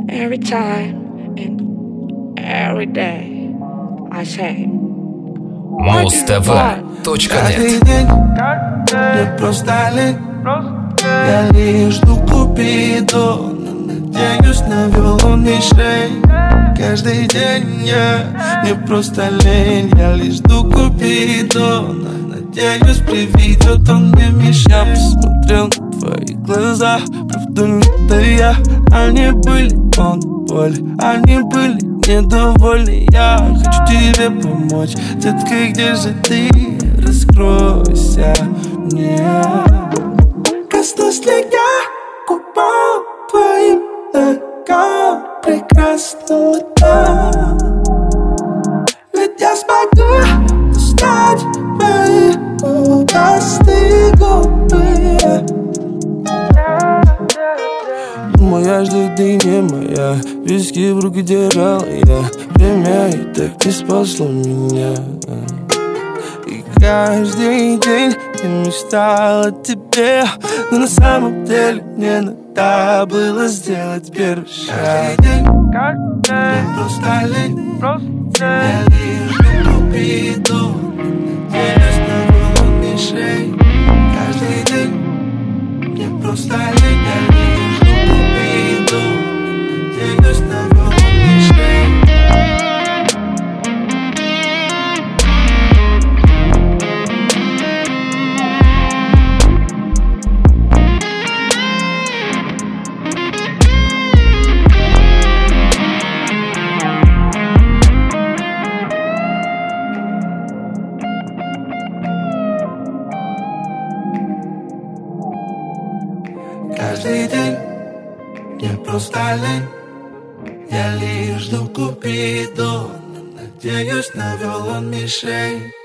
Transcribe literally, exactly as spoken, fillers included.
Every time and every day I say Муз-ТВ точка Каждый нет. день мне просто лень. Я лишь жду Купидона, надеюсь, навел он мишень. Каждый день я, мне просто лень. Я лишь жду Купидона, надеюсь, приведет он мне мишень. Я посмотрел на твои глаза, правда не это я. Они были полны боли, они были недовольны. Я хочу тебе помочь, детка, где же ты? Раскройся мне. Коснусь ли я губам твоим ногам прекрасного дня? Ведь я смогу достать твои губастые губы. Моя жду, ты не моя. Виски в руки держал я. Время и так не спасло меня. И каждый день я мечтал о тебе, но на самом деле мне надо было сделать первый шаг. Каждый день, я просто лень. Я лишь жду Купиду, надеюсь, навел он мишень. Каждый день мне просто лень. Я лишь жду Купиду, надеюсь, навел он мишень. Каждый день мне просто лень. Я лишь жду Купидона, надеюсь, навел он мишень.